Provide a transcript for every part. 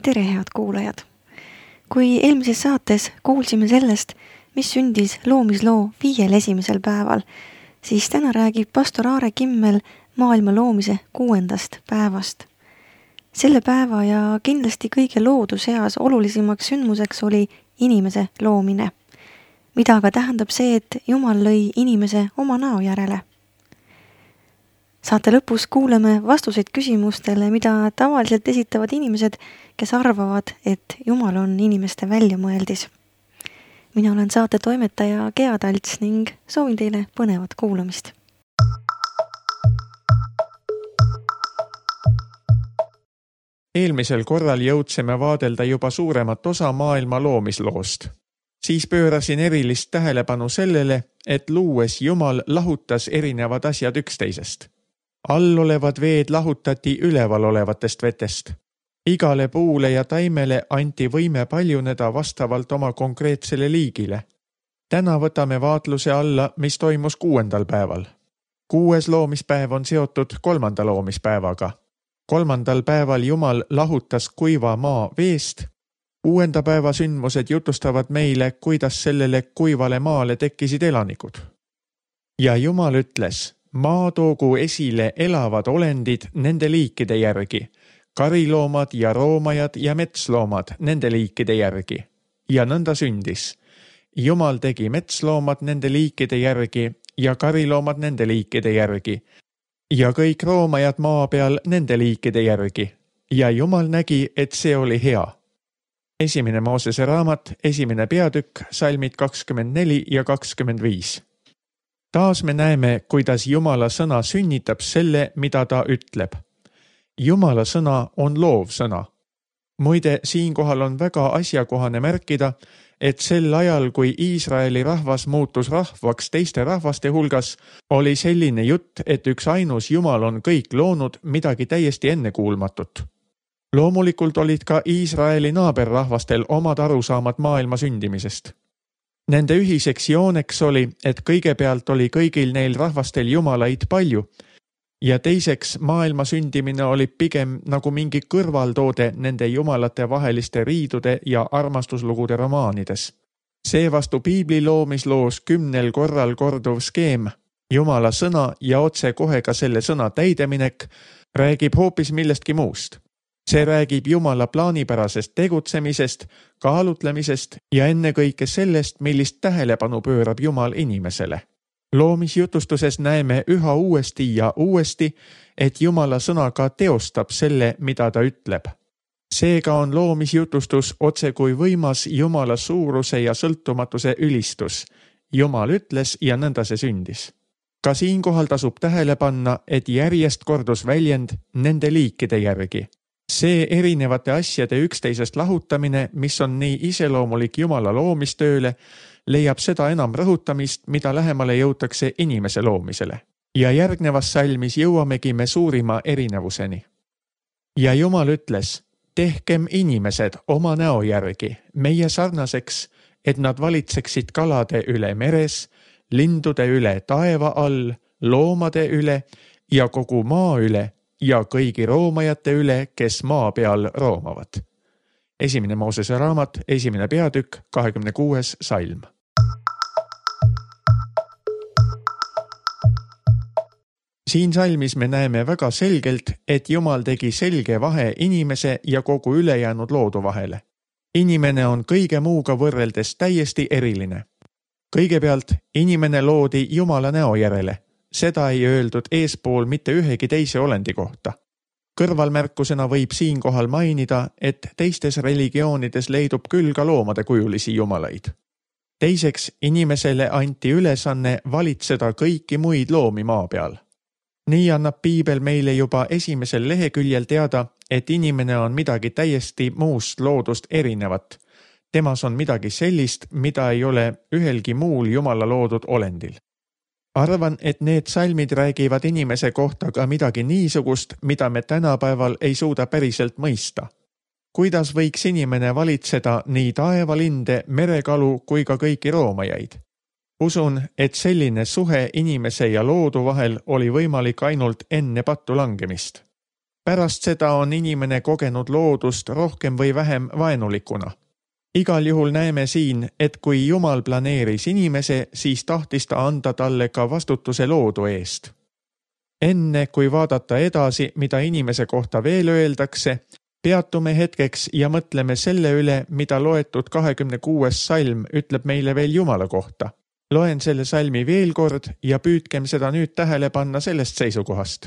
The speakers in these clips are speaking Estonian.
Tere, head kuulajad! Kui eelmises saates kuulsime sellest, mis sündis loomisloo 5 esimesel päeval, siis täna räägib pastor Aare Kimmel maailma loomise 6. päevast. Selle päeva ja kindlasti kõige loodu seas olulisimaks sündmuseks oli inimese loomine. Mida aga tähendab see, et Jumal lõi inimese oma näo järele? Saate lõpus kuuleme vastuseid küsimustele, mida tavaliselt esitavad inimesed, kes arvavad, et Jumal on inimeste väljamõeldis. Mina olen saate toimetaja Gea Talts ning soovin teile põnevat kuulamist. Eelmisel korral jõudsime vaadelda juba suuremat osa maailma loomisloost. Siis pöörasin erilist tähelepanu sellele, et luues Jumal lahutas erinevad asjad üksteisest. All olevad veed lahutati üleval olevatest vetest. Igale puule ja taimele anti võime paljuneda vastavalt oma konkreetsele liigile. Täna võtame vaatluse alla, mis toimus 6. päeval. 6. loomispäev on seotud 3. loomispäevaga. 3. päeval Jumal lahutas kuiva maa veest. 6. päeva sündmused jutustavad meile, kuidas sellele kuivale maale tekkisid elanikud. Ja Jumal ütles, maa toogu esile elavad olendid nende liikide järgi, kariloomad ja roomajad ja metsloomad nende liikide järgi. Ja nõnda sündis. Jumal tegi metsloomad nende liikide järgi ja kariloomad nende liikide järgi ja kõik roomajad maa peal nende liikide järgi. Ja Jumal nägi, et see oli hea. 1. Moosese raamat, 1. peatükk, salmid 24 ja 25. Taas me näeme, kuidas Jumala sõna sünnitab selle, mida ta ütleb. Jumala sõna on loov sõna. Muide, siinkohal on väga asjakohane märkida, et sel ajal, kui Iisraeli rahvas muutus rahvaks teiste rahvaste hulgas, oli selline jutt, et üks ainus Jumal on kõik loonud midagi täiesti ennekuulmatut. Loomulikult olid ka Iisraeli naaberrahvastel omad arusaamad maailma sündimisest. Nende ühiseks jooneks oli, et kõigepealt oli kõigil neil rahvastel jumalaid palju ja teiseks maailma sündimine oli pigem nagu mingi kõrvaltoode nende jumalate vaheliste riidude ja armastuslugude romaanides. Seevastu piibli loomisloos 10 korral korduv skeem, Jumala sõna ja otse kohe ka selle sõna täideminek, räägib hoopis millestki muust. See räägib Jumala plaanipärasest tegutsemisest, kaalutlemisest ja ennekõike sellest, millist tähelepanu pöörab Jumal inimesele. Loomisjutustuses näeme üha uuesti ja uuesti, et Jumala sõna ka teostab selle, mida ta ütleb. Seega on loomisjutustus otse kui võimas Jumala suuruse ja sõltumatuse ülistus. Jumal ütles ja nõnda see sündis. Ka siinkohal tasub tähele panna, et järjest kordus väljend nende liikide järgi. See erinevate asjade üksteisest lahutamine, mis on nii iseloomulik Jumala loomistööle, leiab seda enam rõhutamist, mida lähemale jõutakse inimese loomisele. Ja järgnevas salmis jõuamegi me suurima erinevuseni. Ja Jumal ütles, tehkem inimesed oma näo järgi, meie sarnaseks, et nad valitseksid kalade üle meres, lindude üle taeva all, loomade üle ja kogu maa üle ja kõigi roomajate üle, kes maa peal roomavad. 1. Moosese raamat, 1. peatükk, 26. salm. Siin salmis me näeme väga selgelt, et Jumal tegi selge vahe inimese ja kogu ülejäänud loodu vahele. Inimene on kõige muuga võrreldes täiesti eriline. Kõigepealt inimene loodi Jumala näo järele. Seda ei öeldud eespool mitte ühegi teise olendi kohta. Kõrvalmärkusena võib siinkohal mainida, et teistes religioonides leidub küll ka loomade kujulisi jumalaid. Teiseks, inimesele anti ülesanne valitseda kõiki muid loomi maa peal. Nii annab piibel meile juba 1. leheküljel teada, et inimene on midagi täiesti muust loodust erinevat. Temas on midagi sellist, mida ei ole ühelgi muul Jumala loodud olendil. Arvan, et need salmid räägivad inimese kohta ka midagi niisugust, mida me tänapäeval ei suuda päriselt mõista. Kuidas võiks inimene valitseda nii taevalinde, merekalu kui ka kõiki roomajaid? Usun, et selline suhe inimese ja loodu vahel oli võimalik ainult enne pattu langemist. Pärast seda on inimene kogenud loodust rohkem või vähem vaenulikuna. Igal juhul näeme siin, et kui Jumal planeeris inimese, siis tahtis ta anda talle ka vastutuse loodu eest. Enne kui vaadata edasi, mida inimese kohta veel öeldakse, peatume hetkeks ja mõtleme selle üle, mida loetud 26. salm ütleb meile veel Jumala kohta. Loen selle salmi veel kord ja püüdkem seda nüüd tähele panna sellest seisukohast.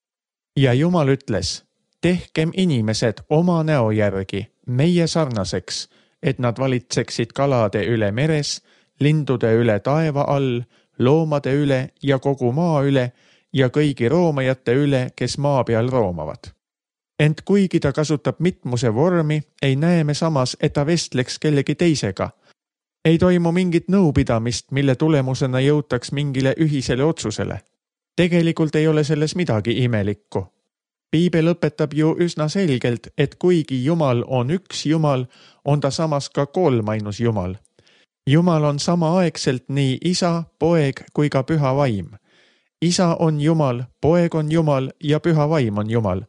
Ja Jumal ütles, tehkem inimesed oma näo järgi, meie sarnaseks, et nad valitseksid kalade üle meres, lindude üle taeva all, loomade üle ja kogu maa üle ja kõigi roomajate üle, kes maa peal roomavad. Ent kuigi ta kasutab mitmuse vormi, ei näe me samas, et ta vestleks kellegi teisega. Ei toimu mingit nõupidamist, mille tulemusena jõutaks mingile ühisele otsusele. Tegelikult ei ole selles midagi imelikku. Piibel õpetab ju üsna selgelt, et kuigi Jumal on üks Jumal, on ta samas ka kolmainus Jumal. Jumal on samaaegselt nii Isa, Poeg kui ka Püha Vaim. Isa on Jumal, Poeg on Jumal ja Püha Vaim on Jumal.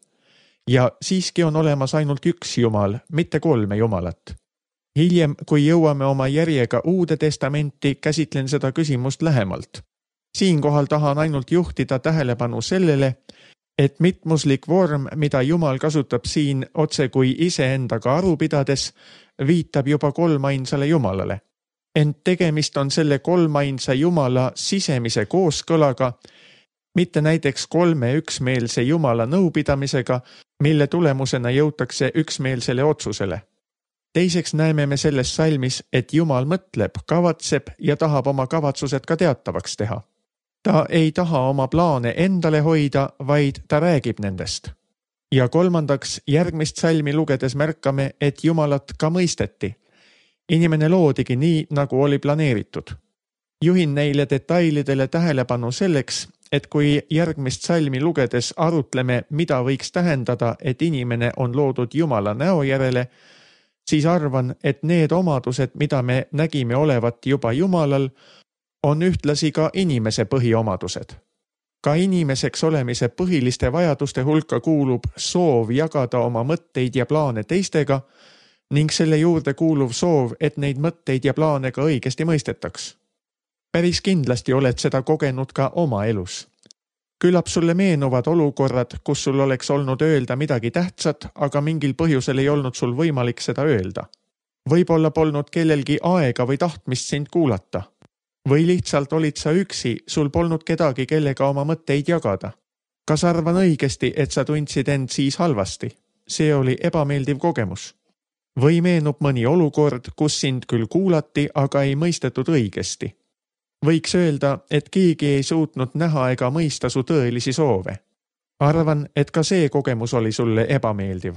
Ja siiski on olemas ainult üks Jumal, mitte kolme Jumalat. Hiljem, kui jõuame oma järjega Uude Testamenti, käsitlen seda küsimust lähemalt. Siinkohal tahan ainult juhtida tähelepanu sellele, et mitmuslik vorm, mida Jumal kasutab siin otse kui iseendaga aru pidades, viitab juba kolmainsale Jumalale. Ent tegemist on selle kolmainsa Jumala sisemise kooskõlaga, mitte näiteks kolme üksmeelse Jumala nõupidamisega, mille tulemusena jõutakse üksmeelsele otsusele. Teiseks näeme me selles salmis, et Jumal mõtleb, kavatseb ja tahab oma kavatsused ka teatavaks teha. Ta ei taha oma plaane endale hoida, vaid ta räägib nendest. Ja kolmandaks, järgmist salmi lugedes märkame, et Jumalat ka mõisteti. Inimene loodigi nii, nagu oli planeeritud. Juhin neile detailidele tähelepanu selleks, et kui järgmist salmi lugedes arutleme, mida võiks tähendada, et inimene on loodud Jumala näo järele, siis arvan, et need omadused, mida me nägime olevat juba Jumalal, on ühtlasi ka inimese põhiomadused. Ka inimeseks olemise põhiliste vajaduste hulka kuulub soov jagada oma mõtteid ja plaane teistega ning selle juurde kuuluv soov, et neid mõtteid ja plaane ka õigesti mõistetaks. Päris kindlasti oled seda kogenud ka oma elus. Küllap sulle meenuvad olukorrad, kus sul oleks olnud öelda midagi tähtsat, aga mingil põhjusel ei olnud sul võimalik seda öelda. Võib-olla polnud kellelgi aega või tahtmist sind kuulata. Või lihtsalt olid sa üksi, sul polnud kedagi, kellega oma mõtteid jagada. Kas arvan õigesti, et sa tundsid end siis halvasti? See oli ebameeldiv kogemus. Või meenub mõni olukord, kus sind küll kuulati, aga ei mõistetud õigesti. Võiks öelda, et keegi ei suutnud näha ega mõista su tõelisi soove. Arvan, et ka see kogemus oli sulle ebameeldiv.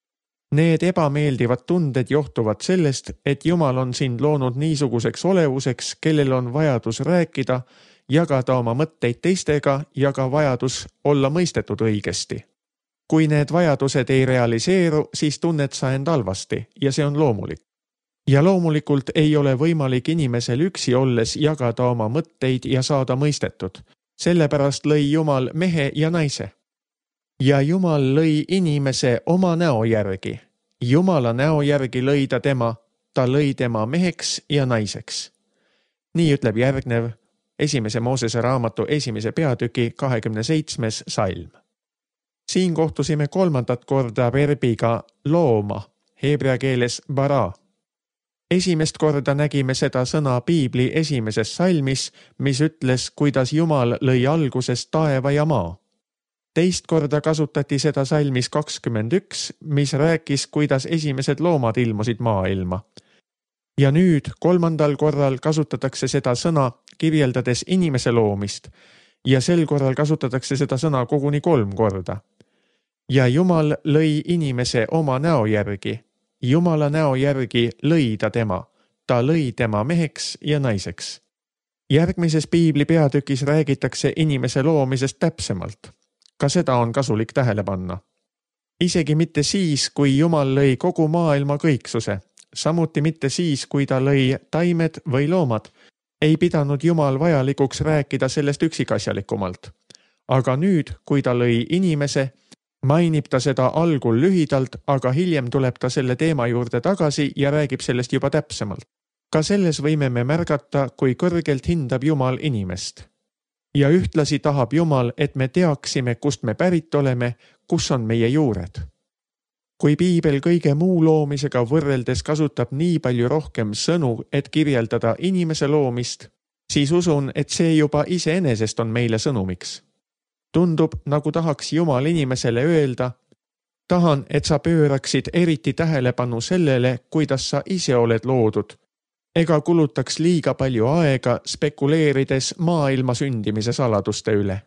Need ebameeldivad tunded johtuvad sellest, et Jumal on sind loonud niisuguseks olevuseks, kellel on vajadus rääkida, jagada oma mõtteid teistega ja ka vajadus olla mõistetud õigesti. Kui need vajadused ei realiseeru, siis tunned sa end halvasti ja see on loomulik. Ja loomulikult ei ole võimalik inimesel üksi olles jagada oma mõtteid ja saada mõistetud. Sellepärast lõi Jumal mehe ja naise. Ja Jumal lõi inimese oma näo järgi. Jumala näo järgi lõi ta lõi tema meheks ja naiseks. Nii ütleb järgnev 1. Moosese raamatu 1. peatüki 27. salm. Siin kohtusime 3. korda verbiga looma, heebrea keeles bara. Esimest korda nägime seda sõna Piibli 1. salmis, mis ütles, kuidas Jumal lõi alguses taeva ja maa. Teist korda kasutati seda salmis 21, mis rääkis, kuidas esimesed loomad ilmusid maailma. Ja nüüd 3. korral kasutatakse seda sõna kirjeldades inimese loomist ja sel korral kasutatakse seda sõna koguni 3 korda. Ja Jumal lõi inimese oma näo järgi. Jumala näo järgi lõi ta lõi tema meheks ja naiseks. Järgmises Piibli peatükis räägitakse inimese loomisest täpsemalt. Ka seda on kasulik tähele panna. Isegi mitte siis, kui Jumal lõi kogu maailma kõiksuse, samuti mitte siis, kui ta lõi taimed või loomad, ei pidanud Jumal vajalikuks rääkida sellest üksikasjalikumalt. Aga nüüd, kui ta lõi inimese, Mainib ta seda algul lühidalt, aga hiljem tuleb ta selle teema juurde tagasi ja räägib sellest juba täpsemalt. Ka selles võime me märgata, kui kõrgelt hindab Jumal inimest. Ja ühtlasi tahab Jumal, et me teaksime, kust me pärit oleme, kus on meie juured. Kui Piibel kõige muu loomisega võrreldes kasutab nii palju rohkem sõnu, et kirjeldada inimese loomist, siis usun, et see juba iseenesest on meile sõnumiks. Tundub, nagu tahaks Jumal inimesele öelda, tahan, et sa pööraksid eriti tähelepanu sellele, kuidas sa ise oled loodud, ega kulutaks liiga palju aega spekuleerides maailma sündimise saladuste üle.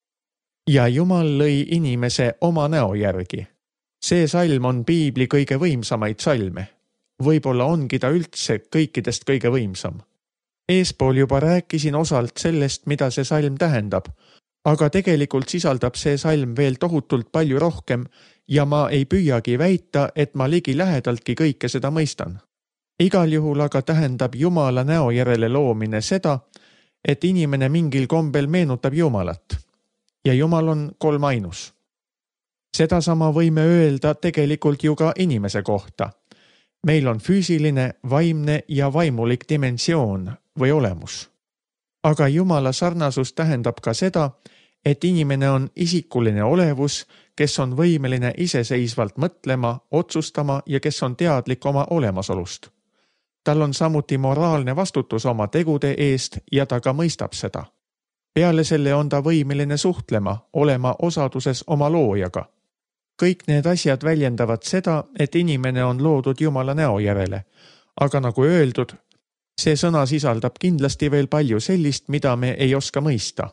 Ja Jumal lõi inimese oma näo järgi. See salm on Piibli kõige võimsamaid salme. Võib-olla ongi ta üldse kõikidest kõige võimsam. Eespool juba rääkisin osalt sellest, mida see salm tähendab, aga tegelikult sisaldab see salm veel tohutult palju rohkem ja ma ei püüagi väita, et ma ligi lähedaltki kõike seda mõistan. Igal juhul aga tähendab Jumala näo järele loomine seda, et inimene mingil kombel meenutab Jumalat. Ja Jumal on kolmainus. Sedasama võime öelda tegelikult ju ka inimese kohta. Meil on füüsiline, vaimne ja vaimulik dimensioon või olemus. Aga Jumala sarnasus tähendab ka seda, et inimene on isikuline olevus, kes on võimeline iseseisvalt mõtlema, otsustama ja kes on teadlik oma olemasolust. Tal on samuti moraalne vastutus oma tegude eest ja ta ka mõistab seda. Peale selle on ta võimeline suhtlema, olema osaduses oma loojaga. Kõik need asjad väljendavad seda, et inimene on loodud Jumala näo järele, aga nagu öeldud, see sõna sisaldab kindlasti veel palju sellist, mida me ei oska mõista.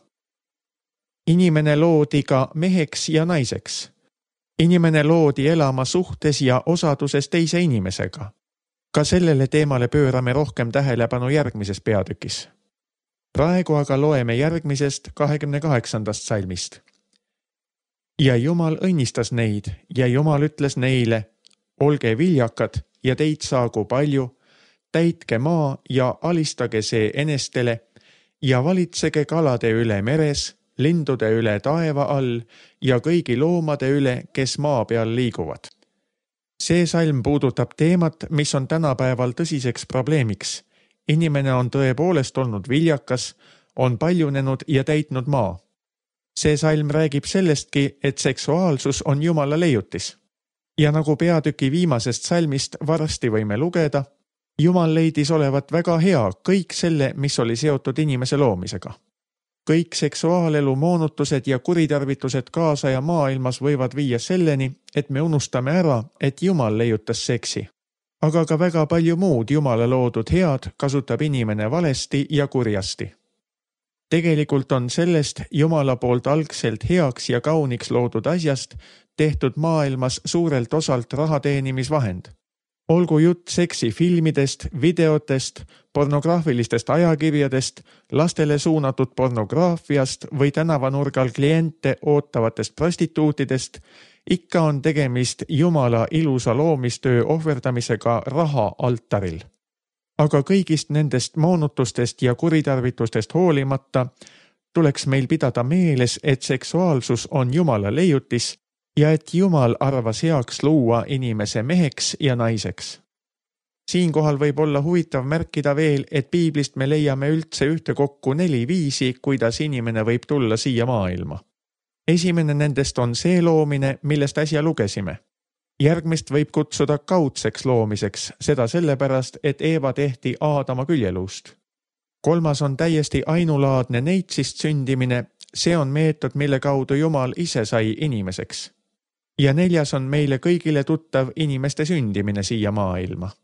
Inimene loodi ka meheks ja naiseks. Inimene loodi elama suhtes ja osaduses teise inimesega. Ka sellele teemale pöörame rohkem tähelepanu järgmises peatükis. Praegu aga loeme järgmisest 28. salmist. Ja Jumal õnnistas neid ja Jumal ütles neile, olge viljakad ja teid saagu palju, täitke maa ja alistage see enestele ja valitsege kalade üle meres, lindude üle taeva all ja kõigi loomade üle, kes maa peal liiguvad. See salm puudutab teemat, mis on tänapäeval tõsiseks probleemiks. Inimene on tõepoolest olnud viljakas, on paljunenud ja täitnud maa. See salm räägib sellestki, et seksuaalsus on Jumala leiutis. Ja nagu peatüki viimasest salmist varsti võime lugeda, Jumal leidis olevat väga hea kõik selle, mis oli seotud inimese loomisega. Kõik seksuaalelu moonutused ja kuritarvitused kaasaja maailmas võivad viia selleni, et me unustame ära, et Jumal leiutas seksi. Aga ka väga palju muud Jumala loodud head kasutab inimene valesti ja kurjasti. Tegelikult on sellest Jumala poolt algselt heaks ja kauniks loodud asjast tehtud maailmas suurelt osalt rahateenimisvahend. Olgu jutt seksifilmidest, videotest, pornograafilistest ajakirjadest, lastele suunatud pornograafiast või tänavanurgal kliente ootavatest prostituutidest, ikka on tegemist Jumala ilusa loomistöö ohverdamisega raha altaril. Aga kõigist nendest moonutustest ja kuritarvitustest hoolimata tuleks meil pidada meeles, et seksuaalsus on Jumala leiutis ja et Jumal arvas heaks luua inimese meheks ja naiseks. Siinkohal võib olla huvitav märkida veel, et Piiblist me leiame üldse ühtekokku 4 viisi, kuidas inimene võib tulla siia maailma. Esimene nendest on see loomine, millest äsja lugesime. Järgmist võib kutsuda kaudseks loomiseks, seda sellepärast, et Eeva tehti Aadama küljeluust. 3. on täiesti ainulaadne neitsist sündimine, see on meetod, mille kaudu Jumal ise sai inimeseks. Ja 4. on meile kõigile tuttav inimeste sündimine siia maailma.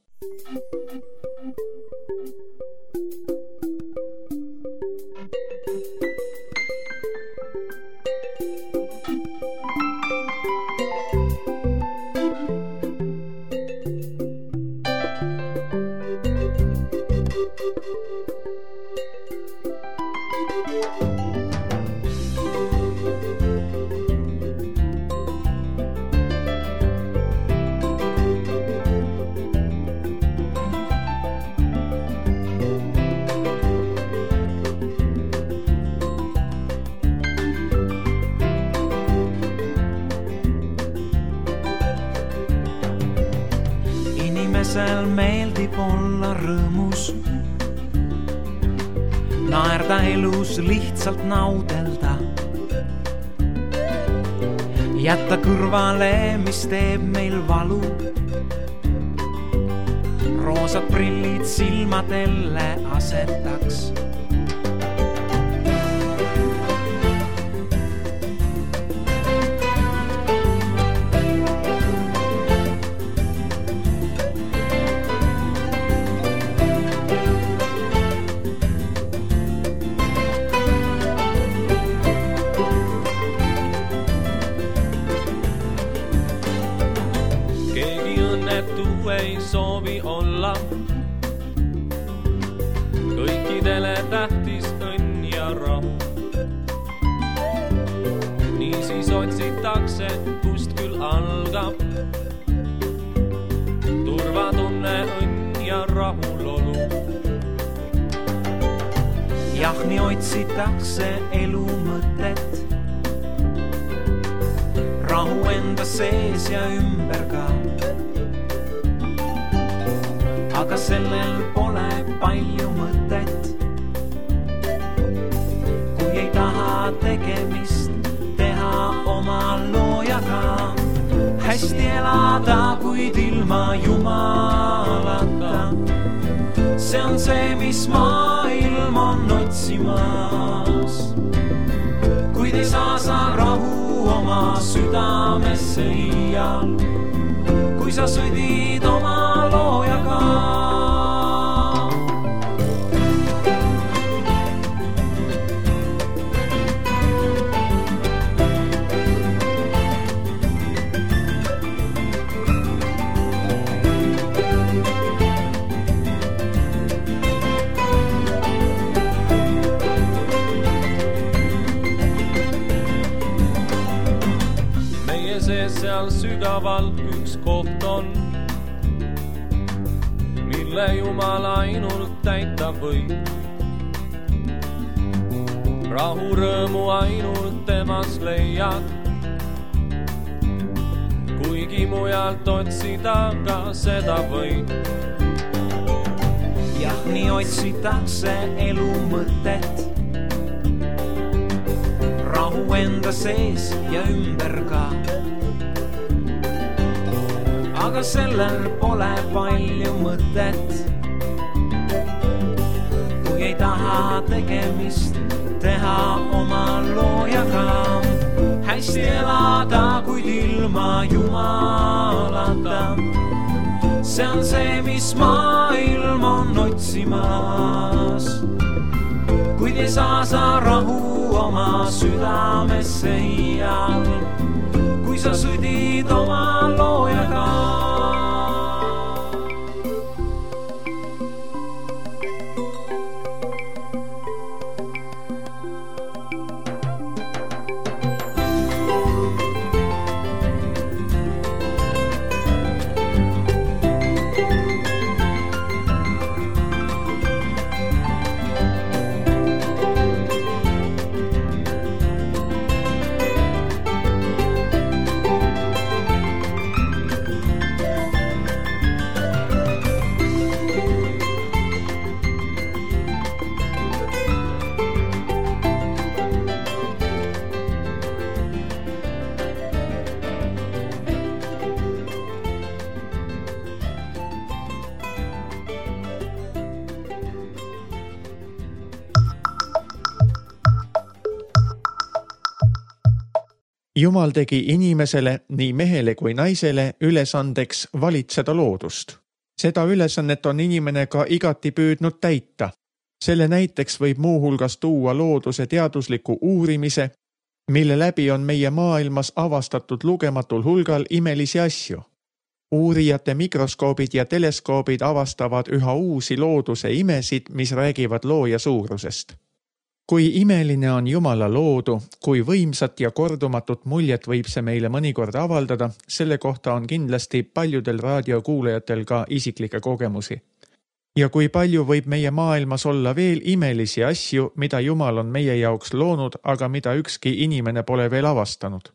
kellel meeldib olla rõõmus, naerda elus, lihtsalt naudelda, jätta kõrvale, mis teeb meil valu. Roosad prillid silmadelle asetaks. Ei soovi olla, kõikidele tähtis õnn ja rahu. Niisiis otsitakse, kust küll algab turvatunne, õnn ja rahulolu. Jah, nii otsitakse elu mõtet, rahu enda sees ja ümber ka. Aga sellel pole palju mõtet, kui ei taha tegemist teha oma loojaga. Hästi elada, kuid ilma Jumalata. See on see, mis maailm on otsimas. Kuid ei saa sa rahu oma südamesse iial, kui sa sõdid oma loojaga. Meie sees seal sügaval üks koht on, mille Jumal ainult täita võib. Rahu rõõmu ainult temas leiad, kuigi mujalt otsida ka seda võib. Jah, nii otsitakse elu mõtet, rahu enda sees ja ümber ka. Aga sellel pole palju mõtet, kui ei taha tegemist teha oma loojaga. Hästi elada, kuid ilma Jumalata. See on see, mis maailm on otsimas, kuid ei saa sa rahu oma südamesse iial, kui sa sõdid oma loojaga. Jumal tegi inimesele, nii mehele kui naisele, ülesandeks valitseda loodust. Seda ülesannet on inimene ka igati püüdnud täita. Selle näiteks võib muuhulgas tuua looduse teadusliku uurimise, mille läbi on meie maailmas avastatud lugematul hulgal imelisi asju. Uurijate mikroskoobid ja teleskoobid avastavad üha uusi looduse imesid, mis räägivad looja suurusest. Kui imeline on Jumala loodu, kui võimsat ja kordumatut muljet võib see meile mõnikord avaldada, selle kohta on kindlasti paljudel raadiokuulajatel ka isiklikke kogemusi. Ja kui palju võib meie maailmas olla veel imelisi asju, mida Jumal on meie jaoks loonud, aga mida ükski inimene pole veel avastanud.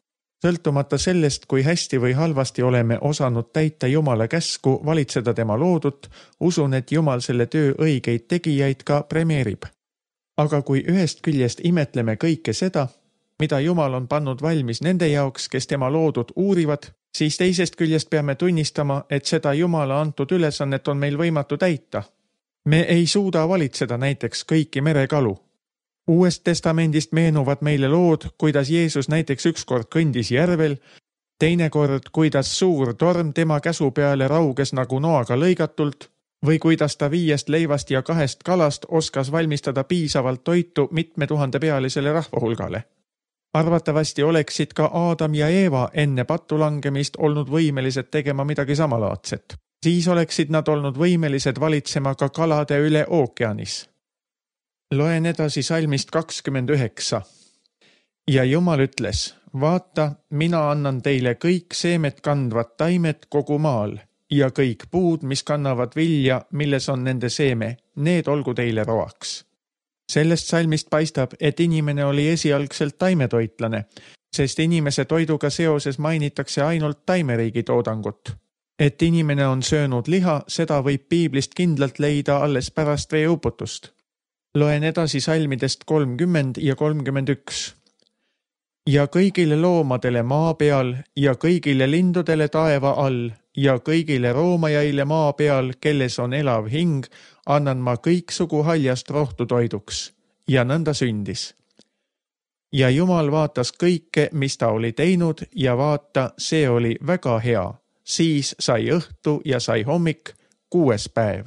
Sõltumata sellest, kui hästi või halvasti oleme osanud täita Jumala käsku valitseda tema loodut, usun, et Jumal selle töö õigeid tegijaid ka premeerib. Aga kui ühest küljest imetleme kõike seda, mida Jumal on pannud valmis nende jaoks, kes tema loodut uurivad, siis teisest küljest peame tunnistama, et seda Jumala antud ülesannet on meil võimatu täita. Me ei suuda valitseda näiteks kõiki merekalu. Uuest testamendist meenuvad meile lood, kuidas Jeesus näiteks ükskord kõndis järvel, teinekord, kuidas suur torm tema käsu peale rauges nagu noaga lõigatult, või kuidas ta 5 leivast ja 2 kalast oskas valmistada piisavalt toitu 7000 pealisele rahvahulgale. Arvatavasti oleksid ka Aadam ja Eeva enne pattu langemist olnud võimelised tegema midagi samalaadset. Siis oleksid nad olnud võimelised valitsema ka kalade üle ookeanis. Loen edasi salmist 29. Ja Jumal ütles, vaata, mina annan teile kõik seemet kandvad taimed kogu maal ja kõik puud, mis kannavad vilja, milles on nende seeme, need olgu teile roaks. Sellest salmist paistab, et inimene oli esialgselt taimetoitlane, sest inimese toiduga seoses mainitakse ainult taimeriigi toodangut. Et inimene on söönud liha, seda võib piiblist kindlalt leida alles pärast veeuputust. Loen edasi salmidest 30 ja 31. Ja kõigile loomadele maa peal ja kõigile lindudele taeva all ja kõigile roomajaile maa peal, kelles on elav hing, annan ma kõiksugu haljast rohtu toiduks. Ja nõnda sündis. Ja Jumal vaatas kõike, mis ta oli teinud ja vaata, see oli väga hea. Siis sai õhtu ja sai hommik, 6. päev.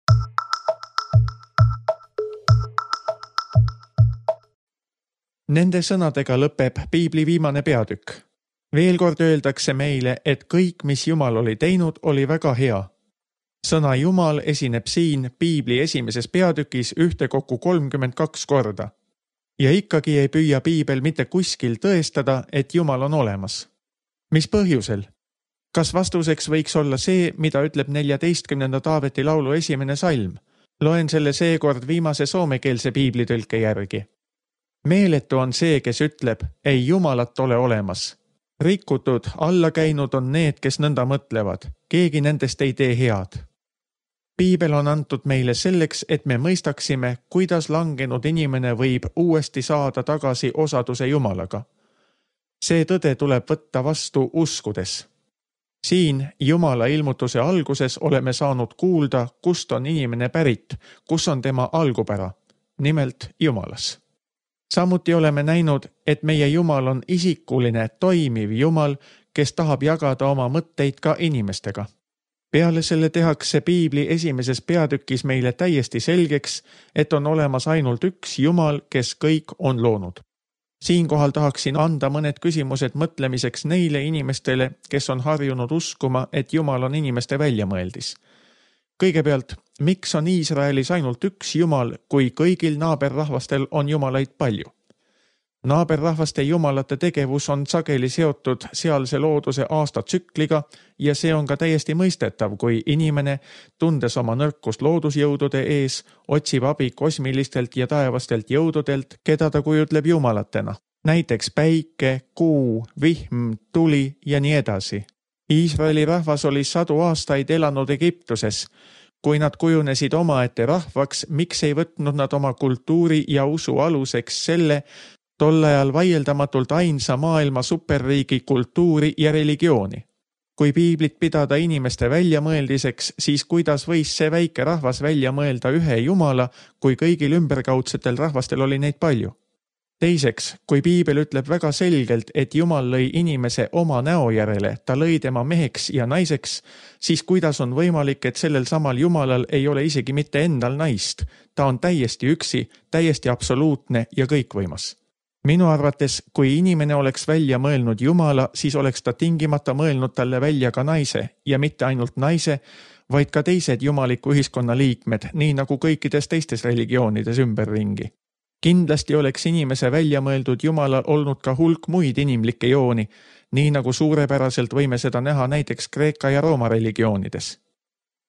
Nende sõnadega lõpeb piibli viimane peatükk. Veel kord öeldakse meile, et kõik, mis Jumal oli teinud, oli väga hea. Sõna Jumal esineb siin piibli esimeses peatükis ühtekokku 32 korda. Ja ikkagi ei püüa piibel mitte kuskil tõestada, et Jumal on olemas. Mis põhjusel? Kas vastuseks võiks olla see, mida ütleb 14. Taaveti laulu 1. salm? Loen selle seekord viimase soomekeelse piiblitõlke järgi. Meeletu on see, kes ütleb, ei Jumalat ole olemas. Rikutud, alla käinud on need, kes nõnda mõtlevad. Keegi nendest ei tee head. Piibel on antud meile selleks, et me mõistaksime, kuidas langenud inimene võib uuesti saada tagasi osaduse Jumalaga. See tõde tuleb võtta vastu uskudes. Siin Jumala ilmutuse alguses oleme saanud kuulda, kust on inimene pärit, kus on tema algupära, nimelt Jumalas. Samuti oleme näinud, et meie Jumal on isikuline, toimiv Jumal, kes tahab jagada oma mõtteid ka inimestega. Peale selle tehakse piibli esimeses peatükis meile täiesti selgeks, et on olemas ainult üks Jumal, kes kõik on loonud. Siinkohal tahaksin anda mõned küsimused mõtlemiseks neile inimestele, kes on harjunud uskuma, et Jumal on inimeste väljamõeldis. Kõigepealt, miks on Iisraelis ainult üks Jumal, kui kõigil naaberrahvastel on jumalaid palju? Naaberrahvaste jumalate tegevus on sageli seotud sealse looduse aastatsükliga ja see on ka täiesti mõistetav, kui inimene, tundes oma nõrkust loodusjõudude ees, otsib abi kosmilistelt ja taevastelt jõududelt, keda ta kujutleb jumalatena. Näiteks päike, kuu, vihm, tuli ja nii edasi. Iisraeli rahvas oli 100 aastaid elanud Egiptuses. Kui nad kujunesid omaette rahvaks, miks ei võtnud nad oma kultuuri ja usu aluseks selle, tol ajal vaieldamatult ainsa maailma superriigi kultuuri ja religiooni. Kui piiblit pidada inimeste väljamõeldiseks, siis kuidas võis see väike rahvas välja mõelda ühe Jumala, kui kõigil ümberkaudsetel rahvastel oli neid palju? Teiseks, kui piibel ütleb väga selgelt, et Jumal lõi inimese oma näo järele, ta lõi tema meheks ja naiseks, siis kuidas on võimalik, et sellel samal Jumalal ei ole isegi mitte endal naist? Ta on täiesti üksi, täiesti absoluutne ja kõikvõimas. Minu arvates, kui inimene oleks välja mõelnud Jumala, siis oleks ta tingimata mõelnud talle välja ka naise ja mitte ainult naise, vaid ka teised jumaliku ühiskonna liikmed, nii nagu kõikides teistes religioonides ümberringi. Kindlasti oleks inimese välja mõeldud Jumalal olnud ka hulk muid inimlikke jooni, nii nagu suurepäraselt võime seda näha näiteks Kreeka ja Rooma religioonides.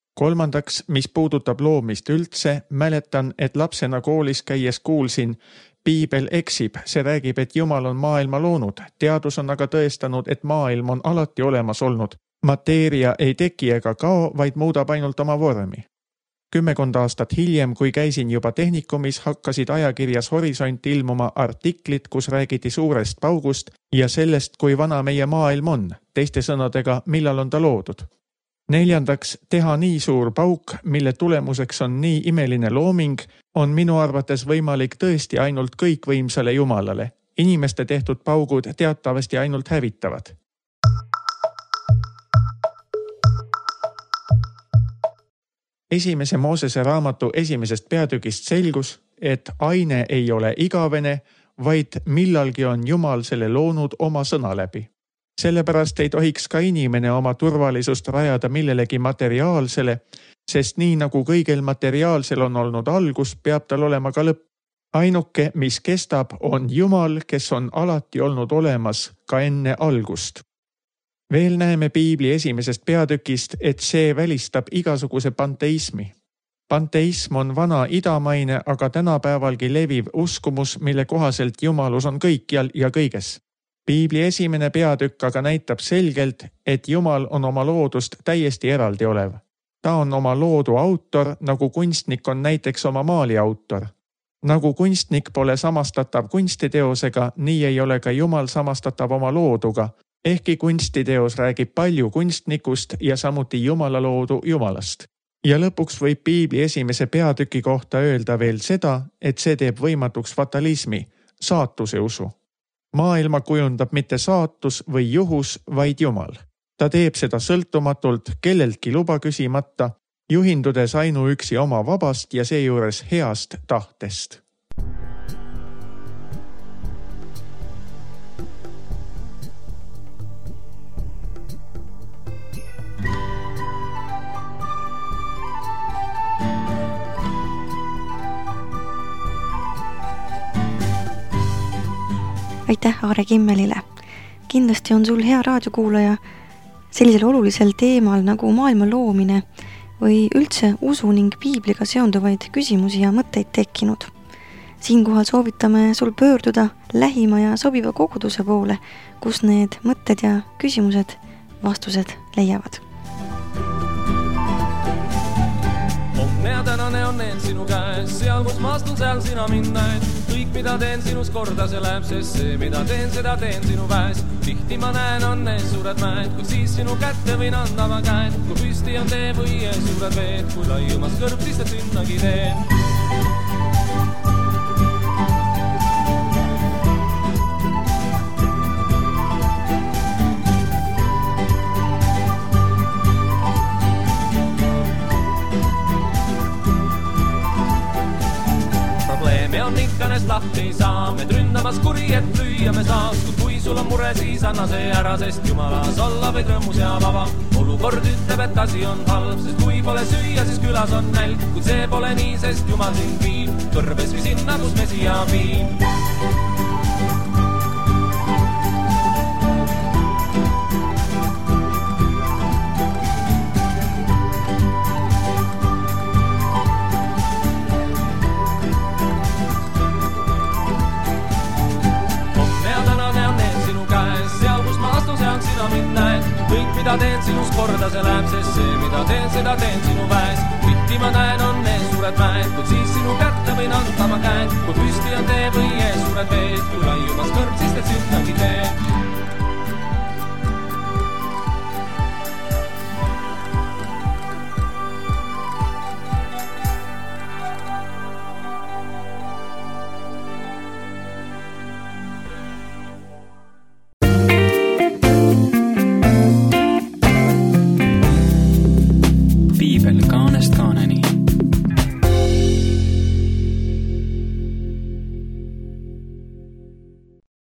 Kolmandaks, mis puudutab loomist üldse, mäletan, et lapsena koolis käies kuulsin, Piibel eksib, see räägib, et Jumal on maailma loonud. Teadus on aga tõestanud, et maailm on alati olemas olnud. Mateeria ei teki ega kao, vaid muudab ainult oma vormi. 10 aastat hiljem, kui käisin juba tehnikumis, hakkasid ajakirjas Horisont ilmuma artiklid, kus räägiti suurest paugust ja sellest, kui vana meie maailm on. Teiste sõnadega, millal on ta loodud. 4. teha nii suur pauk, mille tulemuseks on nii imeline looming, on minu arvates võimalik tõesti ainult kõikvõimsale Jumalale. Inimeste tehtud paugud teatavasti ainult hävitavad. Esimese Moosese raamatu 1. peatükist selgus, et aine ei ole igavene, vaid millalgi on Jumal selle loonud oma sõna läbi. Sellepärast ei tohiks ka inimene oma turvalisust rajada millelegi materiaalsele, sest nii nagu kõigel materiaalsel on olnud algus, peab tal olema ka lõpp. Ainuke, mis kestab, on Jumal, kes on alati olnud olemas ka enne algust. Veel näeme Piibli 1. peatükist, et see välistab igasuguse panteismi. Panteism on vana idamaine, aga tänapäevalgi leviv uskumus, mille kohaselt Jumalus on kõikjal ja kõiges. Piibli 1. peatükk aga näitab selgelt, et Jumal on oma loodust täiesti eraldi olev. Ta on oma loodu autor, nagu kunstnik on näiteks oma maali autor. Nagu kunstnik pole samastatav kunstiteosega, nii ei ole ka Jumal samastatav oma looduga. Ehkki kunstiteos räägib palju kunstnikust ja samuti Jumala loodu Jumalast. Ja lõpuks võib Piibli 1. peatüki kohta öelda veel seda, et see teeb võimatuks fatalismi, saatuse usu. Maailma kujundab mitte saatus või juhus, vaid Jumal. Ta teeb seda sõltumatult, kelleltki luba küsimata, juhindudes ainuüksi oma vabast ja seejuures heast tahtest. Aitäh Aare Kimmelile. Kindlasti on sul hea raadiokuulaja sellisel olulisel teemal nagu maailma loomine või üldse usu ning piibliga seonduvaid küsimusi ja mõtteid tekkinud. Siinkohal soovitame sul pöörduda lähima ja sobiva koguduse poole, kus need mõtted ja küsimused vastused leiavad. Ja tänane on need sinu käes, seal kus ma astun, seal sina mind näed. Kõik, mida teen sinus korda, see läheb, sest see, mida teen, seda teen sinu väes. Tihti ma näen, on need suured mäed, kui siis sinu kätte võin anda ma käed. Kui püsti on tee või suured veed, kui laiumas kõrb, siis et sinnagi teen. Lahti ei saa, me ründamas kuri, et lüüa me saas. Kui sul on mure, siis anna see ära, sest Jumalas olla võid rõõmus ja vaba. Olukord ütleb, et asi on halb, sest kui pole süüa, siis külas on nälg. Kuid see pole nii, sest Jumal sind viib, kõrbes või sinna, kus me siia viib. Kõik, mida teen sinus korda, see läheb, sest see, mida teen, seda teen sinu väes. Tihti ma näen, on need suured mäed, kuid siis sinu kätte võin anda ma käed. Kui püsti on tee või suured veed, kui laiumas kõrb,